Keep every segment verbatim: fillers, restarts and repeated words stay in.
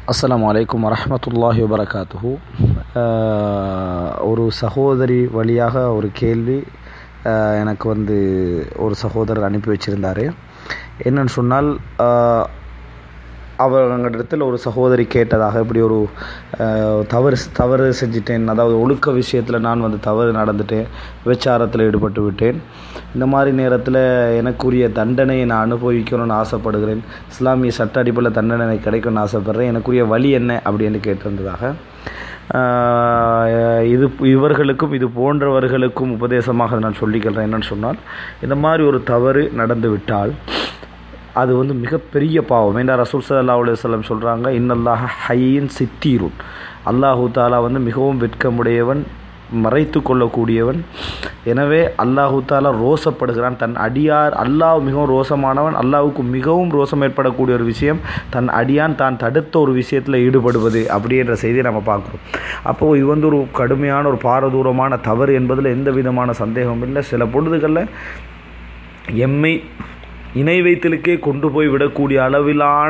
அஸ்ஸலாமு அலைக்கும் வரஹ்மத்துல்லாஹி வபரகாத்துஹு. ஒரு சகோதரி வழியாக ஒரு கேள்வி எனக்கு வந்து ஒரு சகோதரர் அனுப்பி வச்சுருந்தார். என்னன்னு சொன்னால், அவர் இடத்துல ஒரு சகோதரி கேட்டதாக, இப்படி ஒரு தவறு தவறு செஞ்சிட்டேன், அதாவது ஒழுக்க விஷயத்தில் நான் வந்து தவறு நடந்துட்டேன், விபச்சாரத்தில் ஈடுபட்டு விட்டேன், இந்த மாதிரி நேரத்தில் எனக்குரிய தண்டனையை நான் அனுபவிக்கணும்னு ஆசைப்படுகிறேன், இஸ்லாமிய சட்ட அடிப்படையில் தண்டனை கிடைக்கணும்னு ஆசைப்படுறேன், எனக்குரிய வழி என்ன அப்படின்னு கேட்டிருந்ததாக. இது இவர்களுக்கும் இது போன்றவர்களுக்கும் உபதேசமாக நான் சொல்லிக்கிறேன். என்னென்னு சொன்னால், இந்த மாதிரி ஒரு தவறு நடந்து விட்டால் அது வந்து மிகப்பெரிய பாவம். ஏன்னா ரசூல் ஸல்லல்லாஹு அலைஹி வஸல்லம் சொல்கிறாங்க, இன்னல்லாஹ ஹய்யின் சித்தீருன், அல்லாஹு தாலா வந்து மிகவும் வெட்கமுடையவன், மறைத்து கொள்ளக்கூடியவன். எனவே அல்லாஹு தாலா ரோசப்படுகிறான். தன் அடியார், அல்லாஹ் மிகவும் ரோசமானவன், அல்லாஹுக்கு மிகவும் ரோசம் ஏற்படக்கூடிய ஒரு விஷயம் தன் அடியான் தான் தடுத்த ஒரு விஷயத்தில் ஈடுபடுவது அப்படின்ற செய்தியை நம்ம பார்க்குறோம். அப்போது இது வந்து ஒரு கடுமையான ஒரு பாரதூரமான தவறு என்பதில் எந்த விதமான சந்தேகமும் இல்லை. சில பொழுதுகளில் எம்மை இணை வைத்தலுக்கே கொண்டு போய் விடக்கூடிய அளவிலான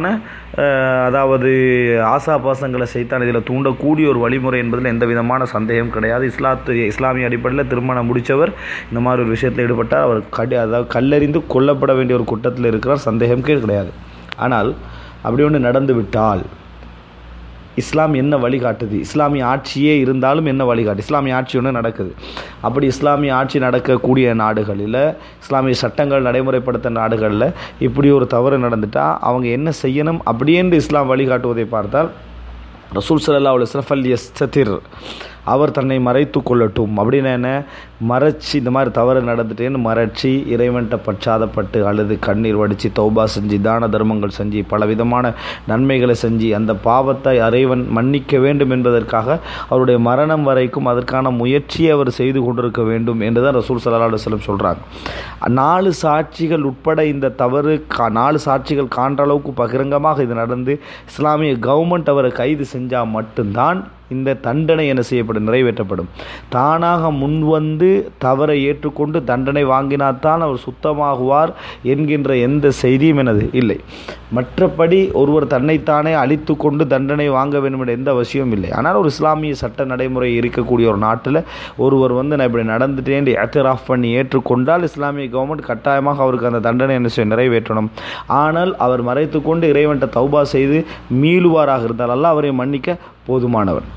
அதாவது ஆசாபாசங்களை சைத்தான் இதில் தூண்டக்கூடிய ஒரு வழிமுறை என்பதில் எந்த விதமான சந்தேகம் கிடையாது. இஸ்லாத்து இஸ்லாமிய அடிப்படையில் திருமணம் முடித்தவர் இந்த மாதிரி ஒரு விஷயத்தில் ஈடுபட்டால் அவர் கடி அதாவது கல்லறிந்து கொல்லப்பட வேண்டிய ஒரு குற்றத்தில் இருக்கிறார், சந்தேகமே கிடையாது. ஆனால் அப்படி ஒன்று நடந்து விட்டால் இஸ்லாம் என்ன வழிகாட்டுது? இஸ்லாமிய ஆட்சியே இருந்தாலும் என்ன வழிகாட்டு? இஸ்லாமிய ஆட்சி ஒன்று நடக்குது. அப்படி இஸ்லாமிய ஆட்சி நடக்கக்கூடிய நாடுகளில், இஸ்லாமிய சட்டங்கள் நடைமுறைப்படுத்த நாடுகளில் இப்படி ஒரு தவறு நடந்துட்டால் அவங்க என்ன செய்யணும் அப்படின்னு இஸ்லாம் வழிகாட்டுவதை பார்த்தால், ரசூல் ஸல்லல்லாஹு அலைஹி வஸல்லம் ஃபல் யஸ்ததிர், அவர் தன்னை மறைத்து கொள்ளட்டும். அப்படின்னு என்ன, மறைச்சி இந்த மாதிரி தவறு நடந்துட்டேன்னு மறைச்சி இறைவன்கிட்ட பச்சாதப்பட்டு அழுது கண்ணீர் வடித்து தௌபா செஞ்சு தான தர்மங்கள் செஞ்சு பலவிதமான நன்மைகளை செஞ்சு அந்த பாவத்தை இறைவன் மன்னிக்க வேண்டும் என்பதற்காக அவருடைய மரணம் வரைக்கும் அதற்கான முயற்சியை அவர் செய்து கொண்டிருக்க வேண்டும் என்று தான் ரசூல் ஸல்லல்லாஹு அலைஹி வஸல்லம் சொல்கிறாங்க. நாலு சாட்சிகள் உட்பட இந்த தவறு கா நாலு சாட்சிகள் காண்ற அளவுக்கு பகிரங்கமாக இது நடந்து இஸ்லாமிய கவர்மெண்ட் அவரை கைது செஞ்சால் மட்டும்தான் இந்த தண்டனை என்ன செய்யப்படும், நிறைவேற்றப்படும். தானாக முன்வந்து தவறை ஏற்றுக்கொண்டு தண்டனை வாங்கினால்தான் அவர் சுத்தமாகுவார் என்கின்ற எந்த செய்தியும் எனது இல்லை. மற்றபடி ஒருவர் தன்னைத்தானே அழித்து கொண்டு தண்டனை வாங்க வேண்டும் என்ற எந்த அவசியமும் இல்லை. ஆனால் ஒரு இஸ்லாமிய சட்ட நடைமுறை இருக்கக்கூடிய ஒரு நாட்டில் ஒருவர் வந்து நான் இப்படி நடந்துட்டேன் எத்திராஃப் பண்ணி ஏற்றுக்கொண்டால் இஸ்லாமிய கவர்மெண்ட் கட்டாயமாக அவருக்கு அந்த தண்டனை என்ன செய்ய நிறைவேற்றணும். ஆனால் அவர் மறைத்து கொண்டு இறைவன்ட்ட தௌபா செய்து மீளுவாராக இருந்தால் அல்லாஹ் அவரை மன்னிக்க போதுமானவர்.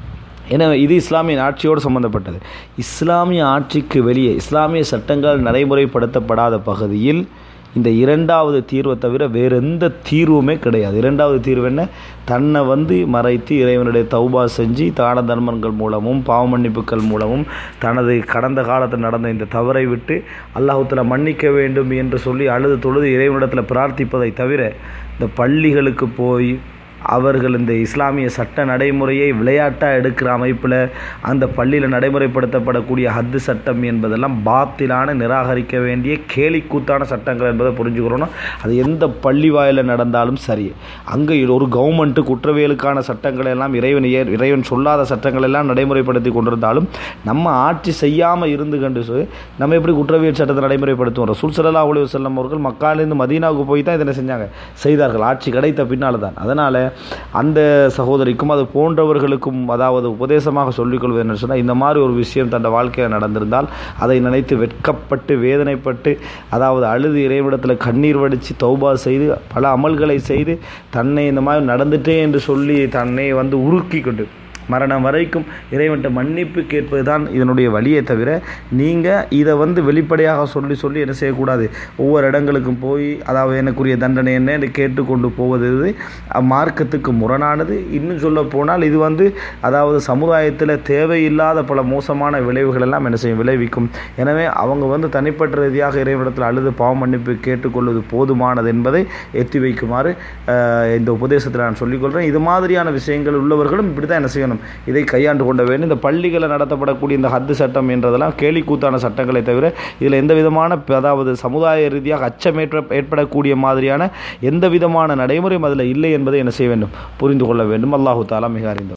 எனவே இது இஸ்லாமிய ஆட்சியோடு சம்பந்தப்பட்டது. இஸ்லாமிய ஆட்சிக்கு வெளியே இஸ்லாமிய சட்டங்கள் நடைமுறைப்படுத்தப்படாத பகுதியில் இந்த இரண்டாவது தீர்வை தவிர வேறு எந்த தீர்வுமே கிடையாது. இரண்டாவது தீர்வு என்ன, தன்னை வந்து மறைத்து இறைவனுடைய தௌபா செஞ்சு தான தர்மங்கள் மூலமும் பாவ மன்னிப்புகள் மூலமும் தனது கடந்த காலத்தில் நடந்த இந்த தவறை விட்டு அல்லாஹ்வுத்தாலா மன்னிக்க வேண்டும் என்று சொல்லி அழுது தொழுது இறைவனிடத்தில் பிரார்த்திப்பதை தவிர இந்த பள்ளிகளுக்கு போய் அவர்கள் இந்த இஸ்லாமிய சட்ட நடைமுறையை விளையாட்டாக எடுக்கிற அமைப்பில் அந்த பள்ளியில் நடைமுறைப்படுத்தப்படக்கூடிய ஹத்து சட்டம் என்பதெல்லாம் பாத்திலான, நிராகரிக்க வேண்டிய கேலிக்கூத்தான சட்டங்கள் என்பதை புரிஞ்சுக்கிறோன்னா, அது எந்த பள்ளி வாயிலில் நடந்தாலும் சரி, அங்கே ஒரு கவர்மெண்ட்டு குற்றவியலுக்கான சட்டங்கள் எல்லாம் இறைவன் இறைவன் சொல்லாத சட்டங்கள் எல்லாம் நடைமுறைப்படுத்தி கொண்டிருந்தாலும் நம்ம ஆட்சி செய்யாமல் இருந்து கண்டு சொல்லி நம்ம எப்படி குற்றவியல் சட்டத்தை நடைமுறைப்படுத்துவோம்? ரசூல் ஸல்லல்லாஹு அலைஹி வஸல்லம் அவர்கள் மக்காலிருந்து மதீனாவுக்கு போய் தான் இதனை செஞ்சாங்க, செய்தார்கள், ஆட்சி கிடைத்த பின்னால் தான். அதனால் அந்த சகோதரிக்கும் அது போன்றவர்களுக்கும் அதாவது உபதேசமாக சொல்லிக்கொள்வது என்ன சொன்னால், இந்த மாதிரி ஒரு விஷயம் தன் வாழ்க்கையில் நடந்திருந்தால் அதை நினைத்து வெட்கப்பட்டு வேதனைப்பட்டு அதாவது அழுது இறைவனிடத்தில் கண்ணீர் வடித்து தௌபா செய்து பல அமல்களை செய்து தன்னை இந்த மாதிரி நடந்துட்டே என்று சொல்லி தன்னை வந்து உருக்கி கொண்டு மரணம் வரைக்கும் இறைவன்கிட்ட மன்னிப்பு கேட்பது தான் இதனுடைய வழியே தவிர நீங்கள் இதை வந்து வெளிப்படையாக சொல்லி சொல்லி என்ன செய்யக்கூடாது. ஒவ்வொரு இடங்களுக்கும் போய் அதாவது எனக்குரிய தண்டனை என்ன என்று கேட்டுக்கொண்டு போவது இது மார்க்கத்துக்கு முரணானது. இன்னும் சொல்ல போனால் இது வந்து அதாவது சமுதாயத்தில் தேவையில்லாத பல மோசமான விளைவுகள் எல்லாம் என்ன செய்யும், விளைவிக்கும். எனவே அவங்க வந்து தனிப்பட்ட ரீதியாக இறைவனிடத்தில் அழுது பாவ மன்னிப்பு கேட்டுக்கொள்வது போதுமானது என்பதை எத்தி வைக்குமாறு இந்த உபதேசத்தில் நான் சொல்லிக்கொள்கிறேன். இது மாதிரியான விஷயங்கள் உள்ளவர்களும் இப்படி தான் என்ன செய்யணும், இதை கையாண்டு கொண்ட வேண்டும். இந்த பள்ளிகளில் நடத்தப்படக்கூடிய இந்த ஹத்து சட்டம் என்றதெல்லாம் கேலிக்கூத்தான சட்டங்களை தவிர இதில் எந்த விதமான அதாவது சமுதாய ரீதியாக அச்சம் ஏற்படக்கூடிய மாதிரியான எந்த விதமான நடைமுறையும் அதில் இல்லை என்பதை என்ன செய்ய வேண்டும், புரிந்து கொள்ள வேண்டும். அல்லாஹு தாலா மிக அறிந்தவர்.